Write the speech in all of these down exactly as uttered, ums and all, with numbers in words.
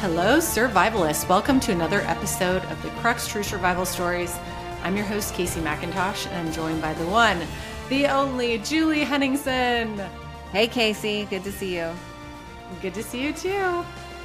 Hello, survivalists. Welcome to another episode of the Crux True Survival Stories. I'm your host, Casey McIntosh, and I'm joined by the one, the only Julie Henningsen. Hey, Casey. Good to see you. Good to see you, too.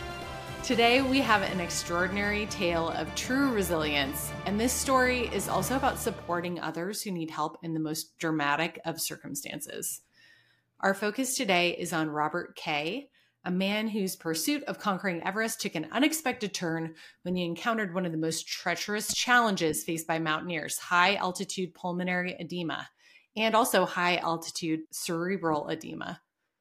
Today, we have an extraordinary tale of true resilience, and this story is also about supporting others who need help in the most dramatic of circumstances. Our focus today is on Robert Kay, a man whose pursuit of conquering Everest took an unexpected turn when he encountered one of the most treacherous challenges faced by mountaineers, high-altitude pulmonary edema, and also high-altitude cerebral edema.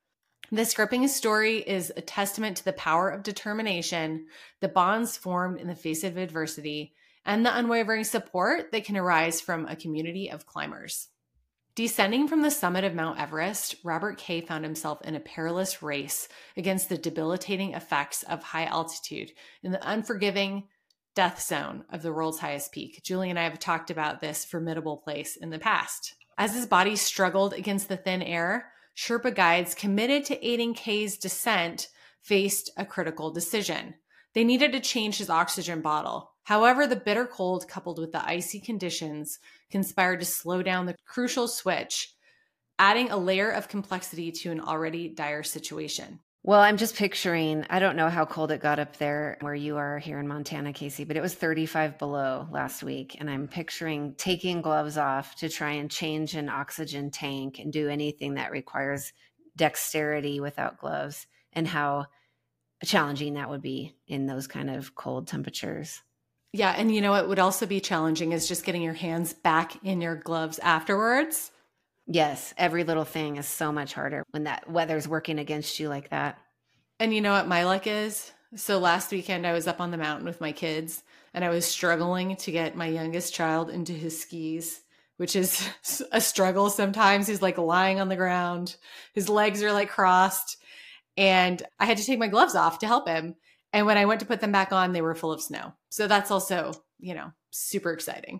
This gripping story is a testament to the power of determination, the bonds formed in the face of adversity, and the unwavering support that can arise from a community of climbers. Descending from the summit of Mount Everest, Robert Kay found himself in a perilous race against the debilitating effects of high altitude in the unforgiving death zone of the world's highest peak. Julie and I have talked about this formidable place in the past. As his body struggled against the thin air, Sherpa guides committed to aiding Kay's descent faced a critical decision. They needed to change his oxygen bottle. However, the bitter cold coupled with the icy conditions conspired to slow down the crucial switch, adding a layer of complexity to an already dire situation. Well, I'm just picturing, I don't know how cold it got up there where you are here in Montana, Casey, but it was thirty-five below last week. And I'm picturing taking gloves off to try and change an oxygen tank and do anything that requires dexterity without gloves, and how challenging that would be in those kind of cold temperatures. Yeah, and you know what would also be challenging is just getting your hands back in your gloves afterwards. Yes, every little thing is so much harder when that weather's working against you like that. And you know what my luck is? So last weekend I was up on the mountain with my kids, and I was struggling to get my youngest child into his skis, which is a struggle sometimes. He's like lying on the ground. His legs are like crossed. And I had to take my gloves off to help him. And when I went to put them back on, they were full of snow. So that's also, you know, super exciting.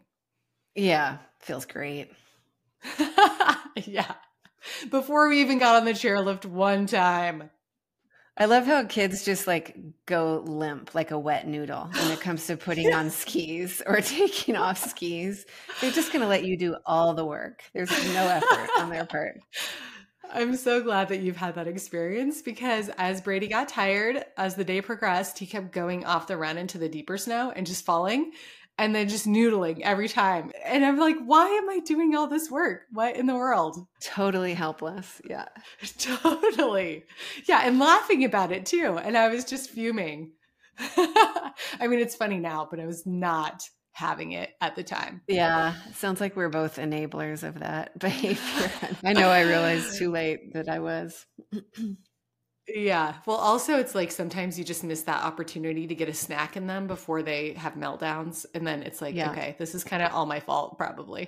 Yeah, feels great. Yeah. Before we even got on the chairlift one time. I love how kids just like go limp like a wet noodle when it comes to putting on skis or taking off skis. They're just going to let you do all the work. There's no effort on their part. I'm so glad that you've had that experience, because as Brady got tired, as the day progressed, he kept going off the run into the deeper snow and just falling and then just noodling every time. And I'm like, why am I doing all this work? What in the world? Totally helpless. Yeah. Totally. Yeah. And laughing about it too. And I was just fuming. I mean, it's funny now, but I was not having it at the time. Yeah. Sounds like we're both enablers of that behavior. I know I realized too late that I was. Yeah. Well, also it's like sometimes you just miss that opportunity to get a snack in them before they have meltdowns. And then it's like, yeah. Okay, this is kind of all my fault, probably.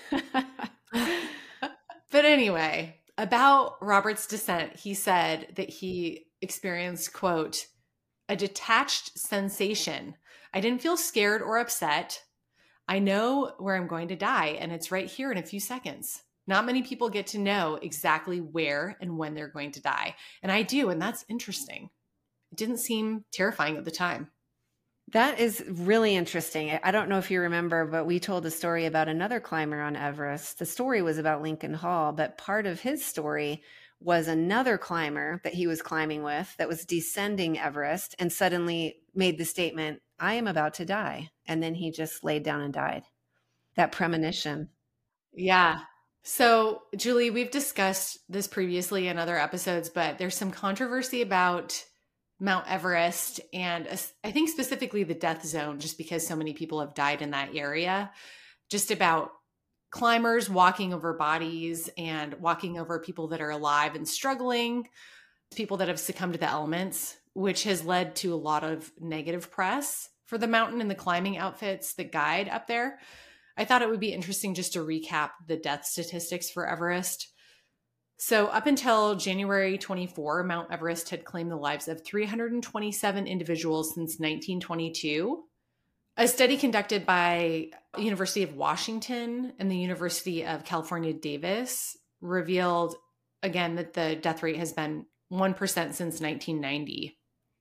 But anyway, about Robert's descent, he said that he experienced, quote, a detached sensation. I didn't feel scared or upset. I know where I'm going to die, and it's right here in a few seconds. Not many people get to know exactly where and when they're going to die. And I do, and that's interesting. It didn't seem terrifying at the time. That is really interesting. I don't know if you remember, but we told a story about another climber on Everest. The story was about Lincoln Hall, but part of his story was another climber that he was climbing with that was descending Everest and suddenly made the statement, I am about to die. And then he just laid down and died. That premonition. Yeah. So, Julie, we've discussed this previously in other episodes, but there's some controversy about Mount Everest and I think specifically the death zone, just because so many people have died in that area, just about climbers walking over bodies and walking over people that are alive and struggling, people that have succumbed to the elements, which has led to a lot of negative press for the mountain and the climbing outfits that guide up there. I thought it would be interesting just to recap the death statistics for Everest. So up until January twenty-fourth, Mount Everest had claimed the lives of three hundred twenty-seven individuals since nineteen twenty-two. A study conducted by University of Washington and the University of California, Davis revealed, again, that the death rate has been one percent since nineteen ninety.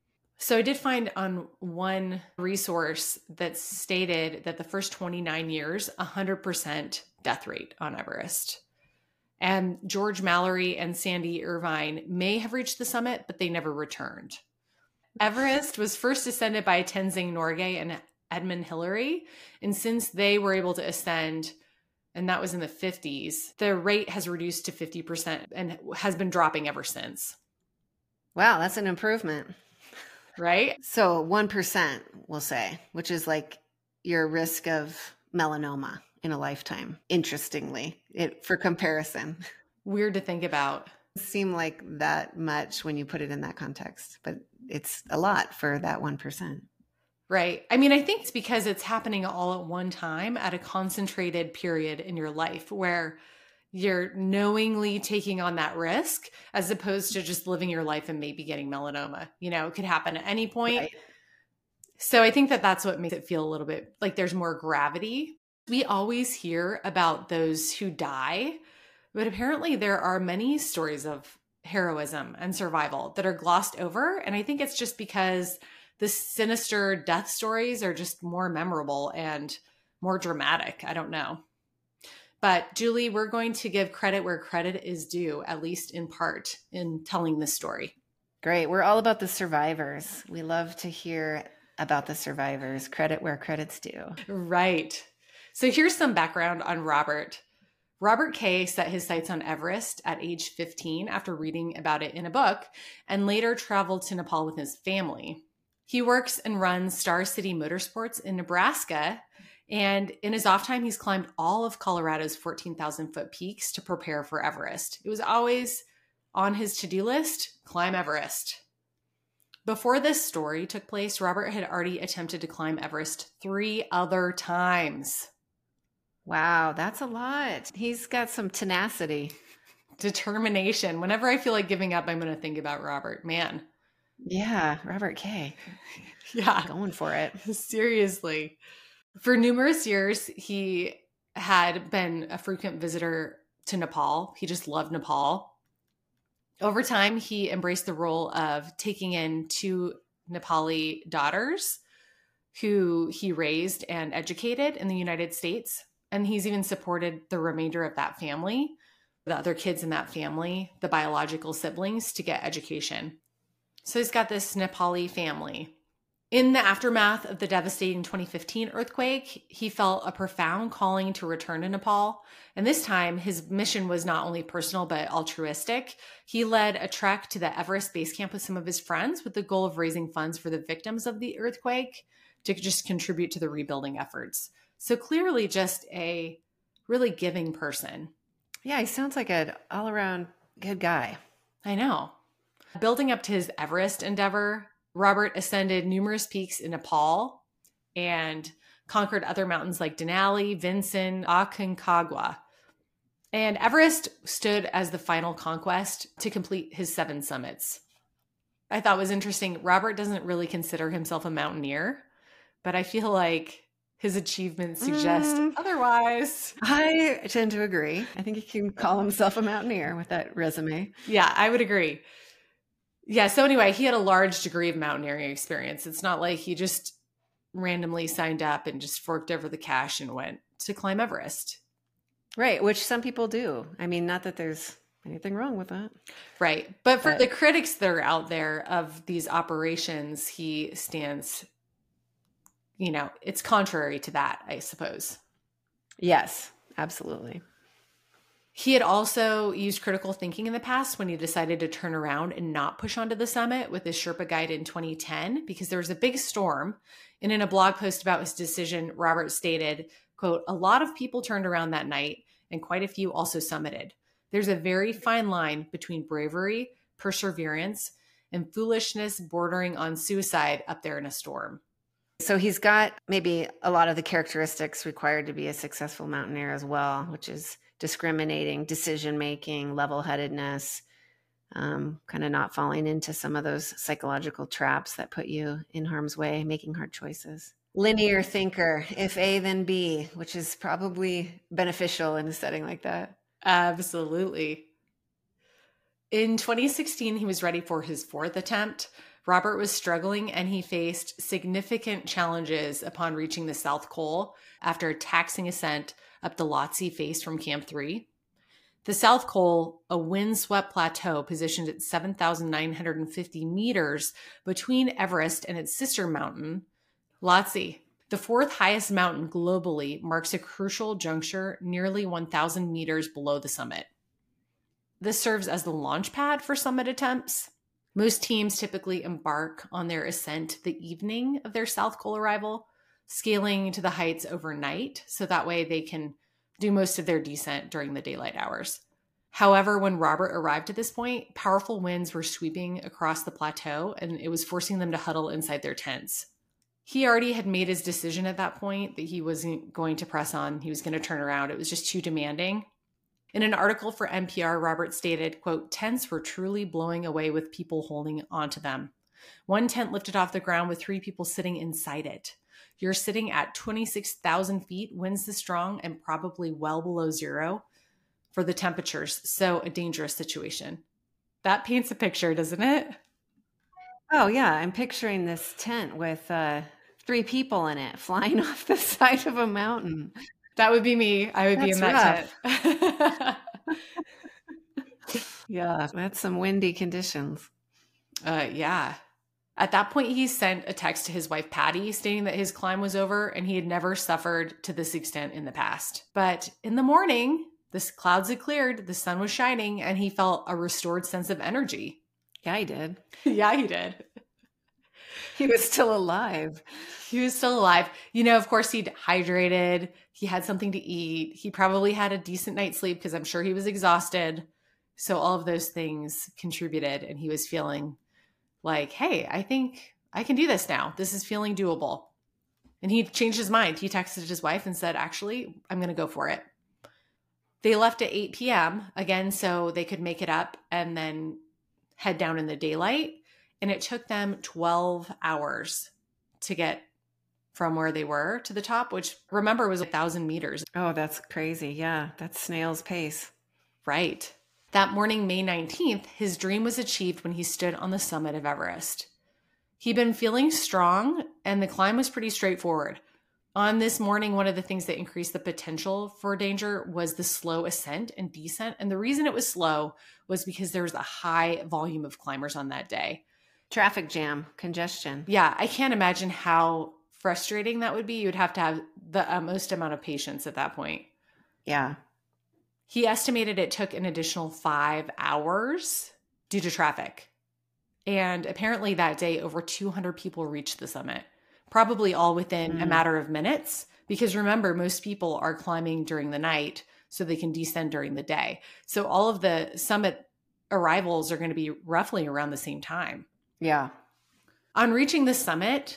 So I did find on one resource that stated that the first twenty-nine years, one hundred percent death rate on Everest. And George Mallory and Sandy Irvine may have reached the summit, but they never returned. Everest was first ascended by Tenzing Norgay and Edmund Hillary. And since they were able to ascend, and that was in the fifties, the rate has reduced to fifty percent and has been dropping ever since. Wow, that's an improvement. Right? So one percent, we'll say, which is like your risk of melanoma in a lifetime, interestingly, it, for comparison. Weird to think about. It seemed like that much when you put it in that context, but it's a lot for that one percent. Right. I mean, I think it's because it's happening all at one time at a concentrated period in your life where you're knowingly taking on that risk as opposed to just living your life and maybe getting melanoma. You know, it could happen at any point. Right. So I think that that's what makes it feel a little bit like there's more gravity. We always hear about those who die, but apparently there are many stories of heroism and survival that are glossed over. And I think it's just because the sinister death stories are just more memorable and more dramatic. I don't know. But Julie, we're going to give credit where credit is due, at least in part, in telling this story. Great. We're all about the survivors. We love to hear about the survivors. Credit where credit's due. Right. So here's some background on Robert. Robert Kay set his sights on Everest at age fifteen after reading about it in a book and later traveled to Nepal with his family. He works and runs Star City Motorsports in Nebraska. And in his off time, he's climbed all of Colorado's fourteen thousand foot peaks to prepare for Everest. It was always on his to-do list, climb Everest. Before this story took place, Robert had already attempted to climb Everest three other times. Wow, that's a lot. He's got some tenacity. Determination. Whenever I feel like giving up, I'm going to think about Robert. Man. Yeah, Robert Kay. Yeah. Going for it. Seriously. For numerous years, he had been a frequent visitor to Nepal. He just loved Nepal. Over time, he embraced the role of taking in two Nepali daughters who he raised and educated in the United States. And he's even supported the remainder of that family, the other kids in that family, the biological siblings, to get education. So he's got this Nepali family. In the aftermath of the devastating twenty fifteen earthquake, he felt a profound calling to return to Nepal. And this time, his mission was not only personal, but altruistic. He led a trek to the Everest base camp with some of his friends with the goal of raising funds for the victims of the earthquake to just contribute to the rebuilding efforts. So clearly just a really giving person. Yeah, he sounds like an all-around good guy. I know. Building up to his Everest endeavor, Robert ascended numerous peaks in Nepal and conquered other mountains like Denali, Vinson, Aconcagua. And Everest stood as the final conquest to complete his seven summits. I thought was interesting. Robert doesn't really consider himself a mountaineer, but I feel like his achievements suggest mm, otherwise. I tend to agree. I think he can call himself a mountaineer with that resume. Yeah, I would agree. Yeah, so anyway, he had a large degree of mountaineering experience. It's not like he just randomly signed up and just forked over the cash and went to climb Everest. Right, which some people do. I mean, not that there's anything wrong with that. Right. But for but, the critics that are out there of these operations, he stands, you know, it's contrary to that, I suppose. Yes, absolutely. He had also used critical thinking in the past when he decided to turn around and not push onto the summit with his Sherpa guide in twenty ten because there was a big storm. And in a blog post about his decision, Robert stated, quote, "A lot of people turned around that night and quite a few also summited. There's a very fine line between bravery, perseverance, and foolishness bordering on suicide up there in a storm." So he's got maybe a lot of the characteristics required to be a successful mountaineer as well, which is discriminating, decision-making, level-headedness, um, kind of not falling into some of those psychological traps that put you in harm's way, making hard choices. Linear thinker, if A, then B, which is probably beneficial in a setting like that. Absolutely. In twenty sixteen, he was ready for his fourth attempt. Robert was struggling and he faced significant challenges upon reaching the South Col after a taxing ascent up the Lhotse face from Camp three. The South Col, a windswept plateau positioned at seven thousand nine hundred fifty meters between Everest and its sister mountain, Lhotse, the fourth highest mountain globally, marks a crucial juncture nearly one thousand meters below the summit. This serves as the launch pad for summit attempts. Most teams typically embark on their ascent the evening of their South Col arrival, scaling to the heights overnight, so that way they can do most of their descent during the daylight hours. However, when Robert arrived at this point, powerful winds were sweeping across the plateau and it was forcing them to huddle inside their tents. He already had made his decision at that point that he wasn't going to press on. He was going to turn around. It was just too demanding. In an article for N P R, Robert stated, quote, "Tents were truly blowing away with people holding onto them. One tent lifted off the ground with three people sitting inside it. You're sitting at twenty-six thousand feet, winds this strong, and probably well below zero for the temperatures. So a dangerous situation." That paints a picture, doesn't it? Oh, yeah. I'm picturing this tent with uh, three people in it flying off the side of a mountain. That would be me. I would That's be in that rough. tent. Yeah, that's some windy conditions. Uh, yeah. At that point, he sent a text to his wife, Patty, stating that his climb was over and he had never suffered to this extent in the past. But in the morning, the clouds had cleared, the sun was shining, and he felt a restored sense of energy. Yeah, he did. Yeah, he did. He was still alive. He was still alive. You know, of course, he'd hydrated. He had something to eat. He probably had a decent night's sleep because I'm sure he was exhausted. So all of those things contributed, and he was feeling like, hey, I think I can do this now. This is feeling doable. And he changed his mind. He texted his wife and said, actually, I'm going to go for it. They left at eight p.m. again, so they could make it up and then head down in the daylight. And it took them twelve hours to get from where they were to the top, which remember was a thousand meters. Oh, that's crazy. Yeah, that's snail's pace. Right. That morning, May nineteenth, his dream was achieved when he stood on the summit of Everest. He'd been feeling strong and the climb was pretty straightforward. On this morning, one of the things that increased the potential for danger was the slow ascent and descent. And the reason it was slow was because there was a high volume of climbers on that day. Traffic jam, congestion. Yeah, I can't imagine how frustrating that would be. You would have to have the utmost amount of patience at that point. Yeah. He estimated it took an additional five hours due to traffic. And apparently that day, over two hundred people reached the summit, probably all within mm. a matter of minutes. Because remember, most people are climbing during the night so they can descend during the day. So all of the summit arrivals are going to be roughly around the same time. Yeah. On reaching the summit,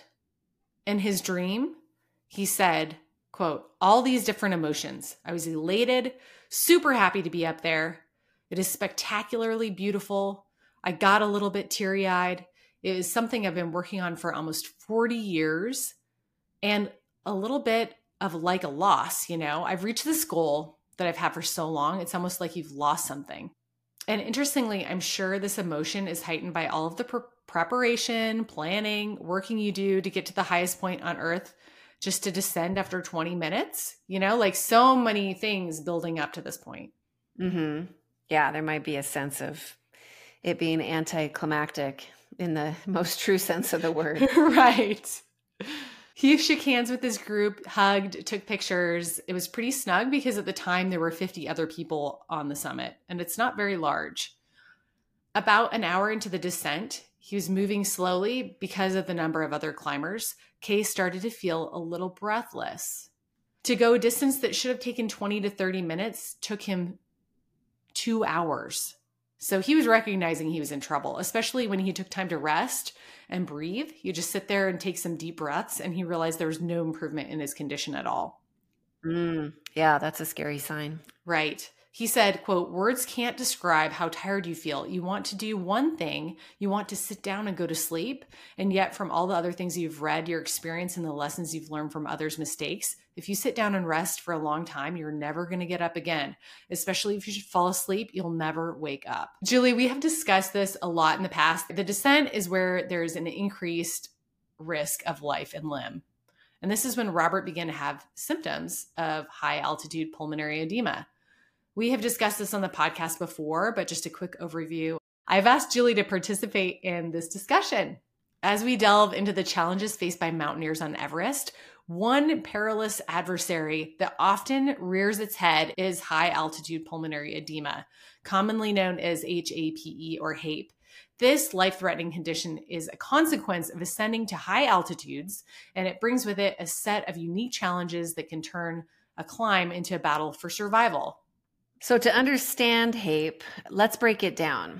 in his dream, he said, quote, "All these different emotions. I was elated, super happy to be up there. It is spectacularly beautiful. I got a little bit teary-eyed. It is something I've been working on for almost forty years and a little bit of like a loss, you know. I've reached this goal that I've had for so long. It's almost like you've lost something." And interestingly, I'm sure this emotion is heightened by all of the pre- preparation, planning, working you do to get to the highest point on Earth just to descend after twenty minutes, you know, like so many things building up to this point. Mm-hmm. Yeah, there might be a sense of it being anticlimactic in the most true sense of the word. Right. He shook hands with his group, hugged, took pictures. It was pretty snug because at the time there were fifty other people on the summit, and it's not very large. About an hour into the descent, he was moving slowly because of the number of other climbers. Kay started to feel a little breathless. To go a distance that should have taken twenty to thirty minutes took him two hours. So he was recognizing he was in trouble, especially when he took time to rest and breathe. You just sit there and take some deep breaths, and he realized there was no improvement in his condition at all. Mm, yeah, that's a scary sign. Right. He said, quote, "Words can't describe how tired you feel. You want to do one thing, you want to sit down and go to sleep, and yet from all the other things you've read, your experience, and the lessons you've learned from others' mistakes, if you sit down and rest for a long time, you're never going to get up again. Especially if you should fall asleep, you'll never wake up." Julie, we have discussed this a lot in the past. The descent is where there's an increased risk of life and limb. And this is when Robert began to have symptoms of high altitude pulmonary edema. We have discussed this on the podcast before, but just a quick overview. I've asked Julie to participate in this discussion. As we delve into the challenges faced by mountaineers on Everest, one perilous adversary that often rears its head is high altitude pulmonary edema, commonly known as H A P E or H A P E. This life-threatening condition is a consequence of ascending to high altitudes, and it brings with it a set of unique challenges that can turn a climb into a battle for survival. So to understand H A P E, let's break it down.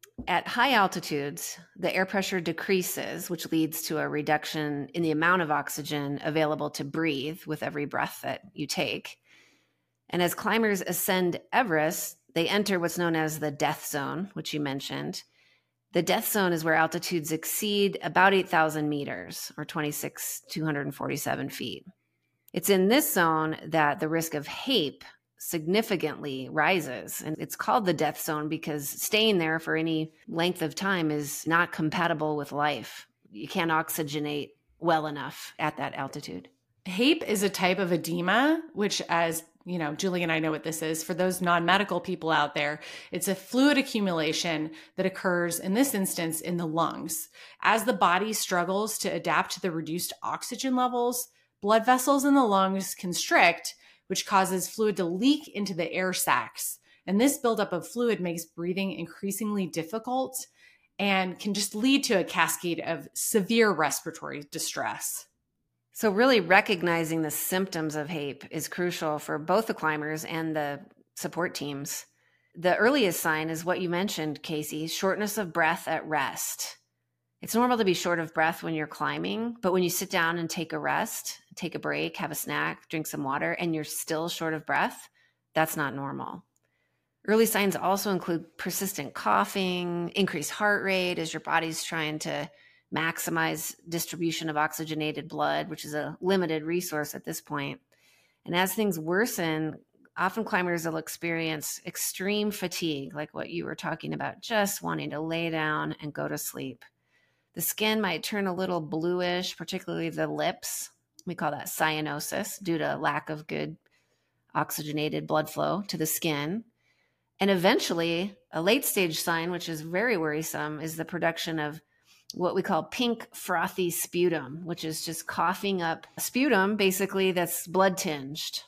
At high altitudes, the air pressure decreases, which leads to a reduction in the amount of oxygen available to breathe with every breath that you take. And as climbers ascend Everest, they enter what's known as the death zone, which you mentioned. The death zone is where altitudes exceed about eight thousand meters, or twenty-six thousand two hundred forty-seven feet. It's in this zone that the risk of H A P E significantly rises. And it's called the death zone because staying there for any length of time is not compatible with life. You can't oxygenate well enough at that altitude. H A P E is a type of edema, which, as you know, Julie and I know what this is. For those non-medical people out there, it's a fluid accumulation that occurs in this instance in the lungs. As the body struggles to adapt to the reduced oxygen levels, blood vessels in the lungs constrict, which causes fluid to leak into the air sacs. And this buildup of fluid makes breathing increasingly difficult and can just lead to a cascade of severe respiratory distress. So really recognizing the symptoms of H A P E is crucial for both the climbers and the support teams. The earliest sign is what you mentioned, Casey, shortness of breath at rest. It's normal to be short of breath when you're climbing, but when you sit down and take a rest, take a break, have a snack, drink some water, and you're still short of breath, that's not normal. Early signs also include persistent coughing, increased heart rate as your body's trying to maximize distribution of oxygenated blood, which is a limited resource at this point. And as things worsen, often climbers will experience extreme fatigue, like what you were talking about, just wanting to lay down and go to sleep. The skin might turn a little bluish, particularly the lips. We call that cyanosis due to lack of good oxygenated blood flow to the skin. And eventually, a late stage sign, which is very worrisome, is the production of what we call pink frothy sputum, which is just coughing up sputum, basically, that's blood tinged.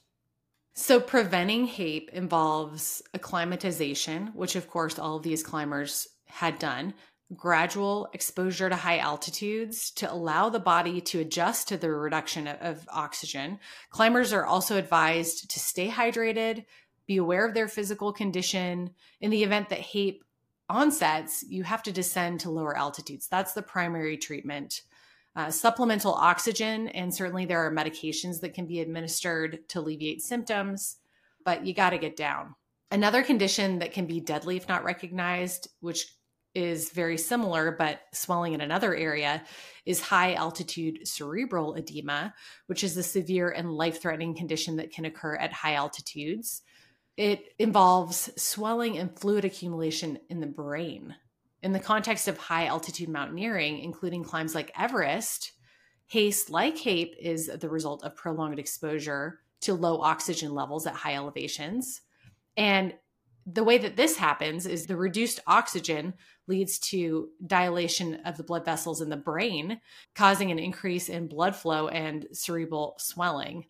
So preventing H A P E involves acclimatization, which of course all of these climbers had done, gradual exposure to high altitudes to allow the body to adjust to the reduction of, of oxygen. Climbers are also advised to stay hydrated, be aware of their physical condition. In the event that H A P E onsets, you have to descend to lower altitudes. That's the primary treatment. Uh, supplemental oxygen, and certainly there are medications that can be administered to alleviate symptoms, but you got to get down. Another condition that can be deadly if not recognized, which is very similar, but swelling in another area, is high altitude cerebral edema, which is a severe and life-threatening condition that can occur at high altitudes. It involves swelling and fluid accumulation in the brain. In the context of high altitude mountaineering, including climbs like Everest, haste like H A P E is the result of prolonged exposure to low oxygen levels at high elevations. And the way that this happens is the reduced oxygen leads to dilation of the blood vessels in the brain, causing an increase in blood flow and cerebral swelling.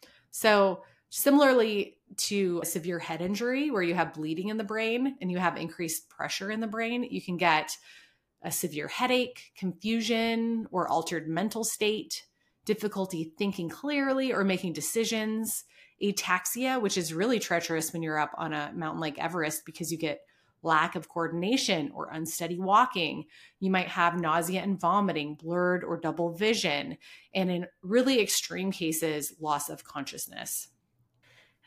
So similarly to a severe head injury where you have bleeding in the brain and you have increased pressure in the brain, you can get a severe headache, confusion, or altered mental state, difficulty thinking clearly or making decisions, ataxia, which is really treacherous when you're up on a mountain like Everest because you get lack of coordination or unsteady walking. You might have nausea and vomiting, blurred or double vision, and in really extreme cases, loss of consciousness.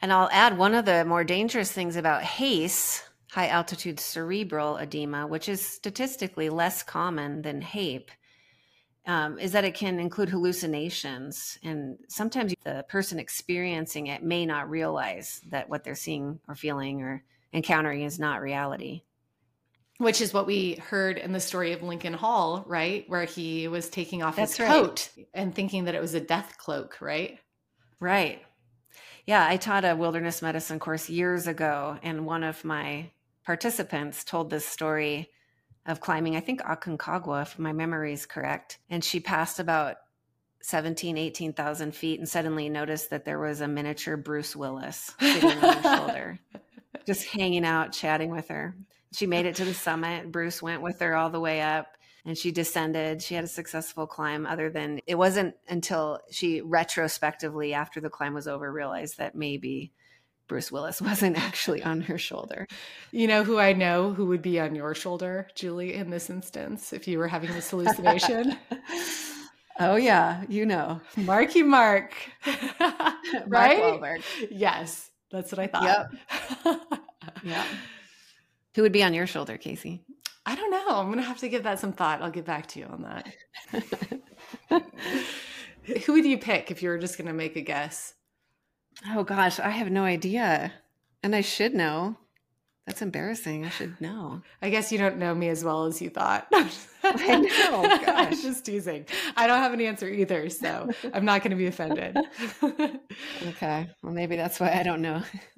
And I'll add one of the more dangerous things about HACE, high altitude cerebral edema, which is statistically less common than HAPE, um, is that it can include hallucinations. And sometimes the person experiencing it may not realize that what they're seeing or feeling or encountering is not reality. Which is what we heard in the story of Lincoln Hall, right? Where he was taking off That's his right. coat and thinking that it was a death cloak, right? Right. Yeah, I taught a wilderness medicine course years ago, and one of my participants told this story of climbing, I think Aconcagua, if my memory is correct. And she passed about seventeen, eighteen thousand feet and suddenly noticed that there was a miniature Bruce Willis sitting on her shoulder, just hanging out, chatting with her. She made it to the summit. Bruce went with her all the way up. And she descended. She had a successful climb, other than it wasn't until she retrospectively, after the climb was over, realized that maybe Bruce Willis wasn't actually on her shoulder. You know who I know who would be on your shoulder, Julie, in this instance, if you were having this hallucination? Oh, yeah. You know. Marky Mark. Mark Right? Wahlberg. Yes. That's what I thought. Yep. Yeah. Who would be on your shoulder, Casey? I don't know. I'm going to have to give that some thought. I'll get back to you on that. Who would you pick if you were just going to make a guess? Oh, gosh. I have no idea. And I should know. That's embarrassing. I should know. I guess you don't know me as well as you thought. I know. Gosh. I'm just teasing. I don't have an answer either, so I'm not going to be offended. Okay. Well, maybe that's why I don't know.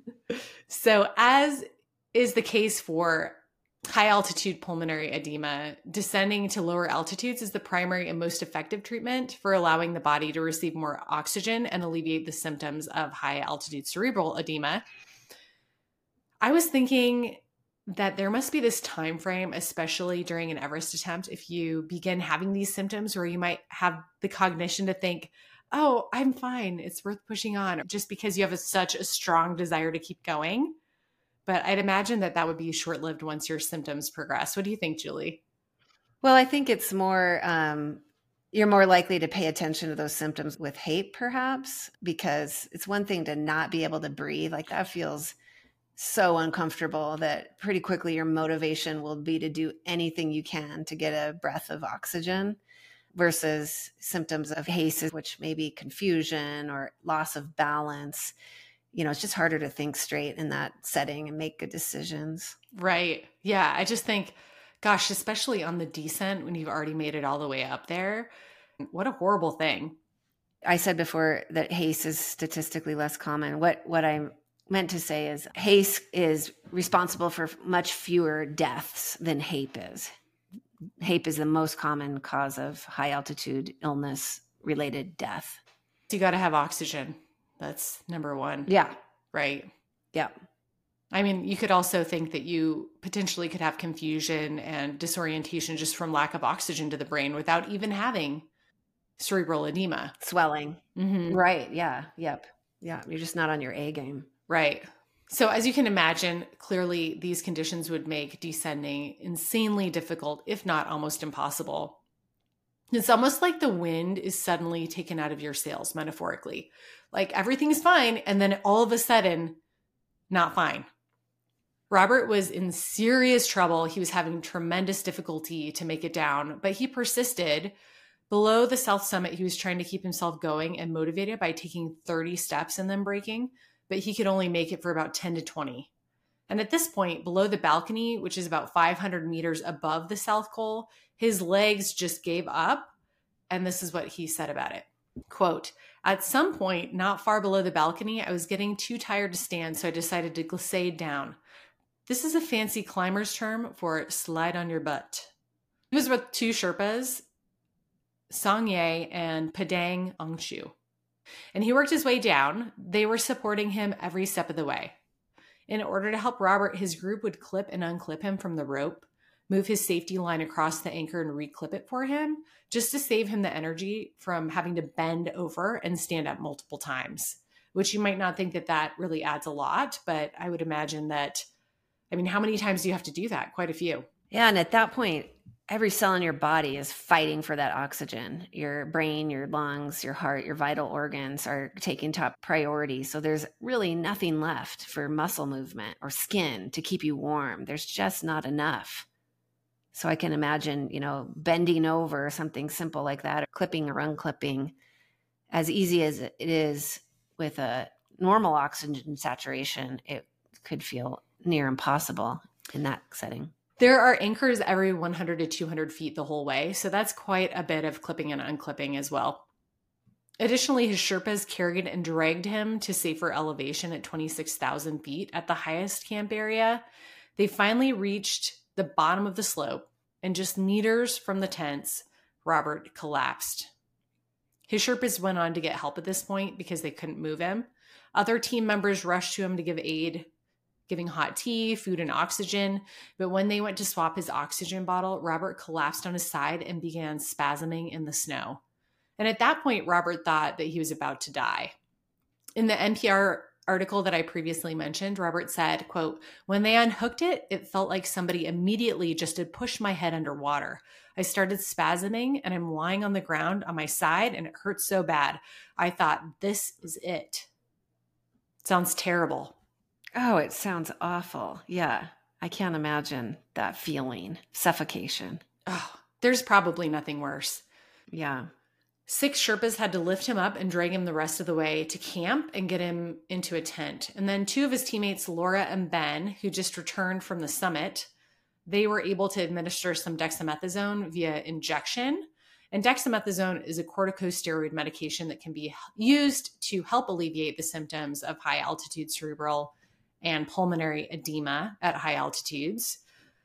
So as is the case for high altitude pulmonary edema, descending to lower altitudes is the primary and most effective treatment for allowing the body to receive more oxygen and alleviate the symptoms of high altitude cerebral edema. I was thinking that there must be this time frame, especially during an Everest attempt, if you begin having these symptoms where you might have the cognition to think, oh, I'm fine, it's worth pushing on, just because you have a, such a strong desire to keep going. But I'd imagine that that would be short-lived once your symptoms progress. What do you think, Julie? Well, I think it's more, um, you're more likely to pay attention to those symptoms with HAPE, perhaps, because it's one thing to not be able to breathe. Like that feels so uncomfortable that pretty quickly your motivation will be to do anything you can to get a breath of oxygen, versus symptoms of HACE, which may be confusion or loss of balance. You know, it's just harder to think straight in that setting and make good decisions. Right. Yeah. I just think, gosh, especially on the descent when you've already made it all the way up there, what a horrible thing. I said before that HACE is statistically less common. What what I meant to say is HACE is responsible for much fewer deaths than HAPE is. HAPE is the most common cause of high altitude illness related death. You got to have oxygen. That's number one. Yeah. Right. Yeah. I mean, you could also think that you potentially could have confusion and disorientation just from lack of oxygen to the brain without even having cerebral edema. Swelling. Mm-hmm. Right. Yeah. Yep. Yeah. You're just not on your A game. Right. So as you can imagine, clearly these conditions would make descending insanely difficult, if not almost impossible. It's almost like the wind is suddenly taken out of your sails, metaphorically. Like everything's fine, and then all of a sudden, not fine. Robert was in serious trouble. He was having tremendous difficulty to make it down, but he persisted. Below the south summit, he was trying to keep himself going and motivated by taking thirty steps and then breaking, but he could only make it for about ten to twenty. And at this point, below the balcony, which is about five hundred meters above the South Col, his legs just gave up. And this is what he said about it. Quote, "At some point, not far below the balcony, I was getting too tired to stand, so I decided to glissade down. This is a fancy climber's term for slide on your butt." He was with two Sherpas, Song Ye and Padang Angshu. And he worked his way down. They were supporting him every step of the way. In order to help Robert, his group would clip and unclip him from the rope, move his safety line across the anchor and reclip it for him, just to save him the energy from having to bend over and stand up multiple times, which you might not think that that really adds a lot, but I would imagine that, I mean, how many times do you have to do that? Quite a few. Yeah. And at that point, every cell in your body is fighting for that oxygen. Your brain, your lungs, your heart, your vital organs are taking top priority. So there's really nothing left for muscle movement or skin to keep you warm. There's just not enough. So I can imagine, you know, bending over, something simple like that, or clipping or unclipping, as easy as it is with a normal oxygen saturation, it could feel near impossible in that setting. There are anchors every one hundred to two hundred feet the whole way, so that's quite a bit of clipping and unclipping as well. Additionally, his Sherpas carried and dragged him to safer elevation at twenty-six thousand feet at the highest camp area. They finally reached the bottom of the slope, and just meters from the tents, Robert collapsed. His Sherpas went on to get help at this point because they couldn't move him. Other team members rushed to him to give aid, giving hot tea, food, and oxygen. But when they went to swap his oxygen bottle, Robert collapsed on his side and began spasming in the snow. And at that point, Robert thought that he was about to die. In the N P R article that I previously mentioned, Robert said, quote, "When they unhooked it, it felt like somebody immediately just had pushed my head underwater. I started spasming and I'm lying on the ground on my side and it hurts so bad. I thought, this is it." Sounds terrible. Oh, it sounds awful. Yeah. I can't imagine that feeling. Suffocation. Oh, there's probably nothing worse. Yeah. Six Sherpas had to lift him up and drag him the rest of the way to camp and get him into a tent. And then two of his teammates, Laura and Ben, who just returned from the summit, they were able to administer some dexamethasone via injection. And dexamethasone is a corticosteroid medication that can be used to help alleviate the symptoms of high altitude cerebral and pulmonary edema at high altitudes.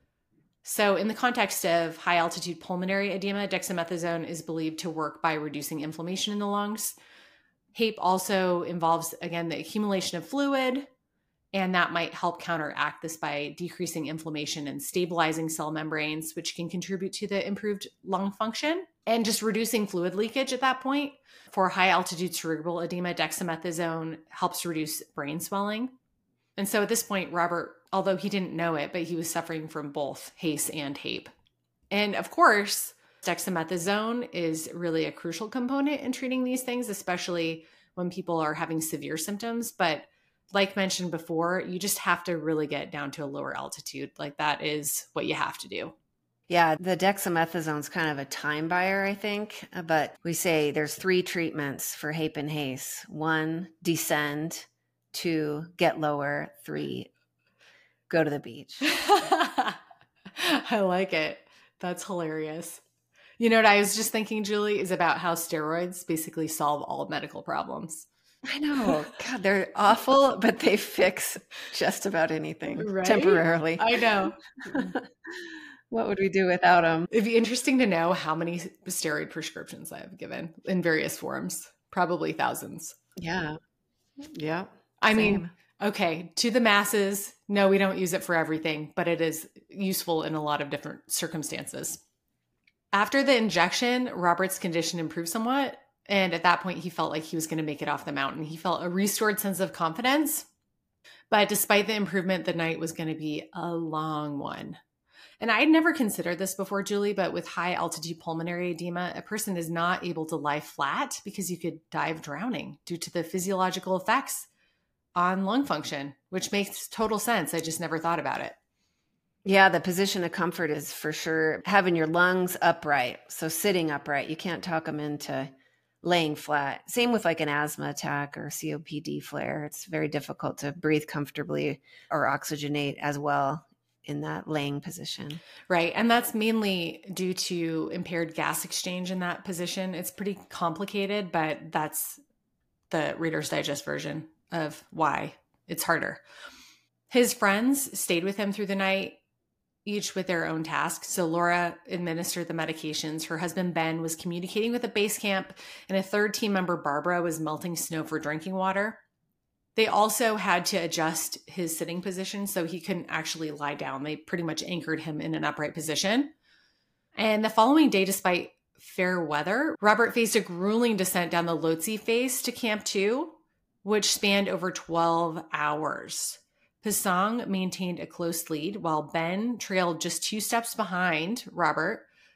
So in the context of high altitude pulmonary edema, dexamethasone is believed to work by reducing inflammation in the lungs. HAPE also involves, again, the accumulation of fluid, and that might help counteract this by decreasing inflammation and stabilizing cell membranes, which can contribute to the improved lung function and just reducing fluid leakage at that point. For high altitude cerebral edema, dexamethasone helps reduce brain swelling. And so at this point, Robert, although he didn't know it, but he was suffering from both H A C E and HAPE. And of course, dexamethasone is really a crucial component in treating these things, especially when people are having severe symptoms. But like mentioned before, you just have to really get down to a lower altitude. Like that is what you have to do. Yeah, the dexamethasone is kind of a time buyer, I think. But we say there's three treatments for HAPE and H A C E. One, descend. Two, get lower. Three, go to the beach. I like it. That's hilarious. You know what I was just thinking, Julie, is about how steroids basically solve all medical problems. I know. God, they're awful, but they fix just about anything Right? temporarily. I know. What would we do without them? It'd be interesting to know how many steroid prescriptions I have given in various forms. Probably thousands. Yeah. Yeah. I Same. mean, okay, to the masses, no, we don't use it for everything, but it is useful in a lot of different circumstances. After the injection, Robert's condition improved somewhat. And at that point, he felt like he was going to make it off the mountain. He felt a restored sense of confidence. But despite the improvement, the night was going to be a long one. And I had never considered this before, Julie, but with high altitude pulmonary edema, a person is not able to lie flat because you could die of drowning due to the physiological effects on lung function, which makes total sense. I just never thought about it. Yeah, the position of comfort is for sure having your lungs upright. So sitting upright, you can't talk them into laying flat. Same with like an asthma attack or C O P D flare. It's very difficult to breathe comfortably or oxygenate as well in that laying position. Right. And that's mainly due to impaired gas exchange in that position. It's pretty complicated, but that's the Reader's Digest version of why it's harder. His friends stayed with him through the night, each with their own tasks. So Laura administered the medications. Her husband, Ben, was communicating with the base camp, and a third team member, Barbara, was melting snow for drinking water. They also had to adjust his sitting position so he couldn't actually lie down. They pretty much anchored him in an upright position. And the following day, despite fair weather, Robert faced a grueling descent down the Lhotse face to Camp two, which spanned over twelve hours. Pasang maintained a close lead while Ben trailed just two steps behind Robert,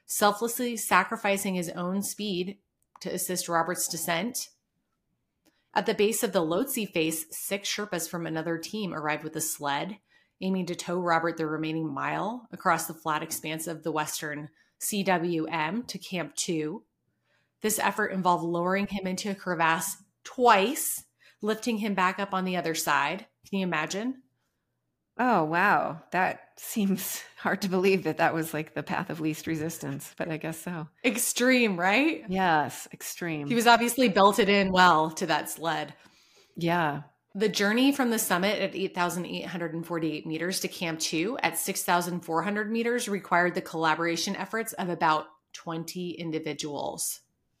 selflessly sacrificing his own speed to assist Robert's descent. At the base of the Lhotse face, six Sherpas from another team arrived with a sled, aiming to tow Robert the remaining mile across the flat expanse of the western C W M to Camp two. This effort involved lowering him into a crevasse twice, lifting him back up on the other side. Can you imagine? Oh, wow. That seems hard to believe that that was like the path of least resistance, but I guess so. Extreme, right? Yes, extreme. He was obviously belted in well to that sled. Yeah. The journey from the summit at eight thousand eight hundred forty-eight meters to Camp two at six thousand four hundred meters required the collaboration efforts of about twenty individuals.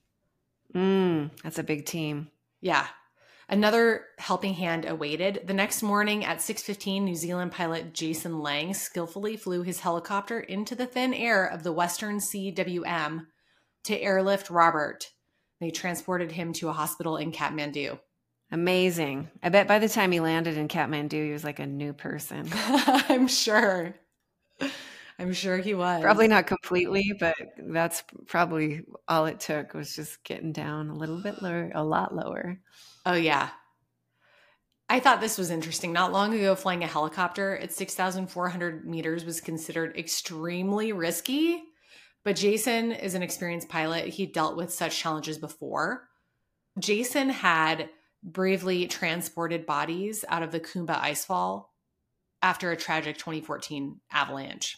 Mm, that's a big team. Yeah. Another helping hand awaited. The next morning at six fifteen, New Zealand pilot Jason Lang skillfully flew his helicopter into the thin air of the western C W M to airlift Robert. They transported him to a hospital in Kathmandu. Amazing. I bet by the time he landed in Kathmandu, he was like a new person. I'm sure. I'm sure he was. Probably not completely, but that's probably all it took was just getting down a little bit lower, a lot lower. Oh, yeah. I thought this was interesting. Not long ago, flying a helicopter at six thousand four hundred meters was considered extremely risky. But Jason is an experienced pilot. He dealt with such challenges before. Jason had bravely transported bodies out of the Kumba icefall after a tragic twenty fourteen avalanche.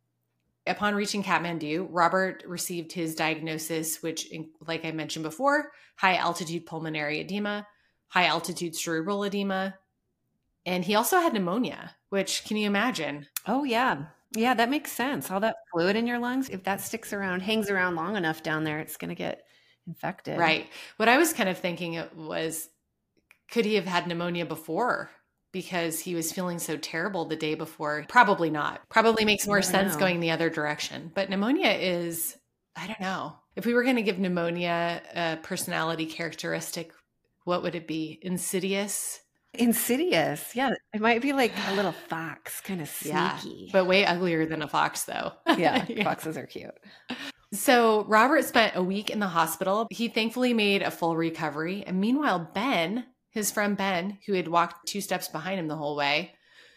Upon reaching Kathmandu, Robert received his diagnosis, which, like I mentioned before, high-altitude pulmonary edema, high-altitude cerebral edema, and he also had pneumonia, which, can you imagine? Oh, yeah. Yeah, that makes sense. All that fluid in your lungs, if that sticks around, hangs around long enough down there, it's going to get infected. Right. What I was kind of thinking was, could he have had pneumonia before? Because he was feeling so terrible the day before. Probably not. Probably makes more sense know. going the other direction. But pneumonia is, I don't know. If we were going to give pneumonia a personality characteristic, what would it be? Insidious? Insidious. Yeah. It might be like a little fox, kind of sneaky. Yeah, but way uglier than a fox, though. Yeah, yeah. Foxes are cute. So Robert spent a week in the hospital. He thankfully made a full recovery. And meanwhile, Ben, his friend Ben, who had walked two steps behind him the whole way,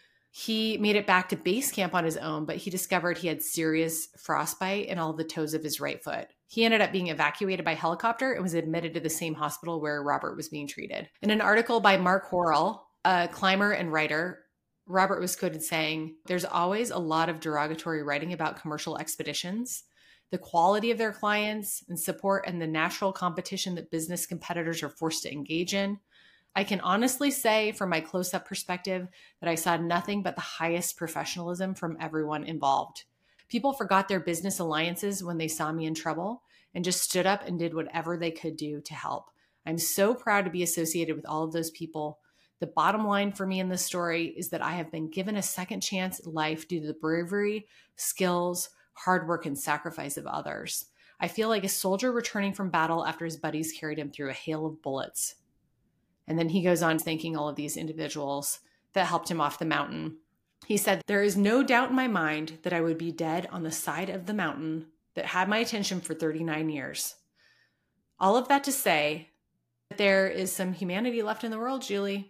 he made it back to base camp on his own, but he discovered he had serious frostbite in all the toes of his right foot. He ended up being evacuated by helicopter and was admitted to the same hospital where Robert was being treated. In an article by Mark Horrell, a climber and writer, Robert was quoted saying, "There's always a lot of derogatory writing about commercial expeditions, the quality of their clients and support, and the natural competition that business competitors are forced to engage in. I can honestly say from my close-up perspective that I saw nothing but the highest professionalism from everyone involved. People forgot their business alliances when they saw me in trouble and just stood up and did whatever they could do to help. I'm so proud to be associated with all of those people. The bottom line for me in this story is that I have been given a second chance at life due to the bravery, skills, hard work, and sacrifice of others. I feel like a soldier returning from battle after his buddies carried him through a hail of bullets." And then he goes on thanking all of these individuals that helped him off the mountain. He said, "There is no doubt in my mind that I would be dead on the side of the mountain that had my attention for thirty-nine years. All of that to say that there is some humanity left in the world, Julie."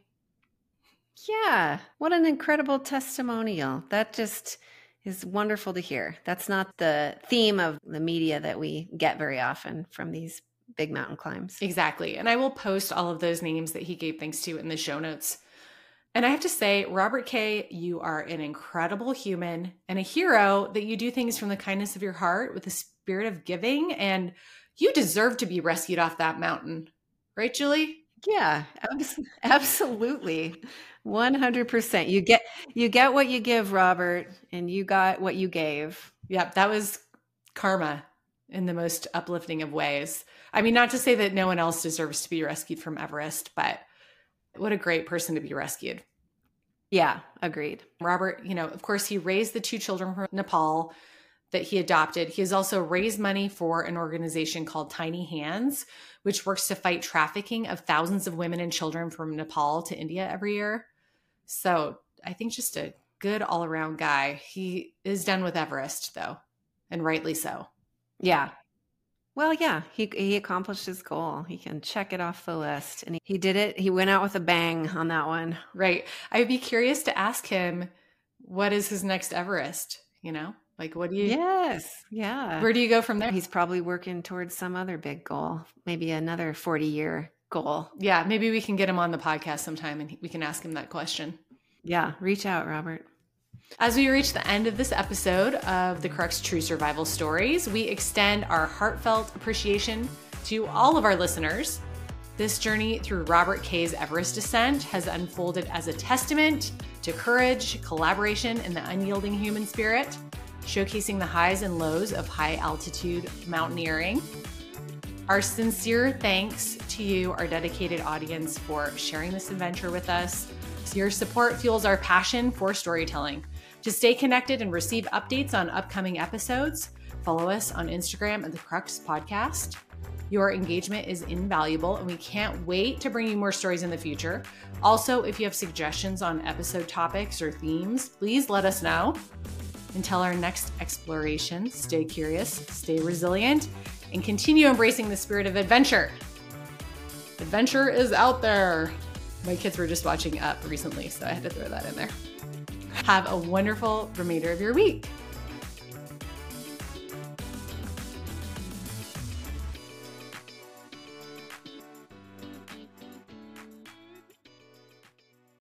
Yeah. What an incredible testimonial. That just is wonderful to hear. That's not the theme of the media that we get very often from these big mountain climbs. Exactly. And I will post all of those names that he gave thanks to in the show notes. And I have to say, Robert K., you are an incredible human and a hero that you do things from the kindness of your heart with a spirit of giving. And you deserve to be rescued off that mountain. Right, Julie? Yeah, abs- absolutely. one hundred percent. You get, you get what you give, Robert, and you got what you gave. Yep. That was karma in the most uplifting of ways. I mean, not to say that no one else deserves to be rescued from Everest, but what a great person to be rescued. Yeah, agreed. Robert, you know, of course, he raised the two children from Nepal that he adopted. He has also raised money for an organization called Tiny Hands, which works to fight trafficking of thousands of women and children from Nepal to India every year. So I think just a good all-around guy. He is done with Everest, though, and rightly so. Yeah. Well, yeah, he he accomplished his goal. He can check it off the list. And he, he did it. He went out with a bang on that one. Right. I'd be curious to ask him, what is his next Everest? You know, like, what do you, Yes. Yeah. where do you go from there? He's probably working towards some other big goal, maybe another forty year goal. Yeah. Maybe we can get him on the podcast sometime and we can ask him that question. Yeah. Reach out, Robert. As we reach the end of this episode of the Crux True Survival Stories, we extend our heartfelt appreciation to all of our listeners. This journey through Robert Kay's Everest ascent has unfolded as a testament to courage, collaboration, and the unyielding human spirit, showcasing the highs and lows of high altitude mountaineering. Our sincere thanks to you, our dedicated audience, for sharing this adventure with us. Your support fuels our passion for storytelling. To stay connected and receive updates on upcoming episodes, follow us on Instagram at the Crux Podcast. Your engagement is invaluable, and we can't wait to bring you more stories in the future. Also, if you have suggestions on episode topics or themes, please let us know. Until our next exploration, stay curious, stay resilient, and continue embracing the spirit of adventure. Adventure is out there. My kids were just watching Up recently, so I had to throw that in there. Have a wonderful remainder of your week.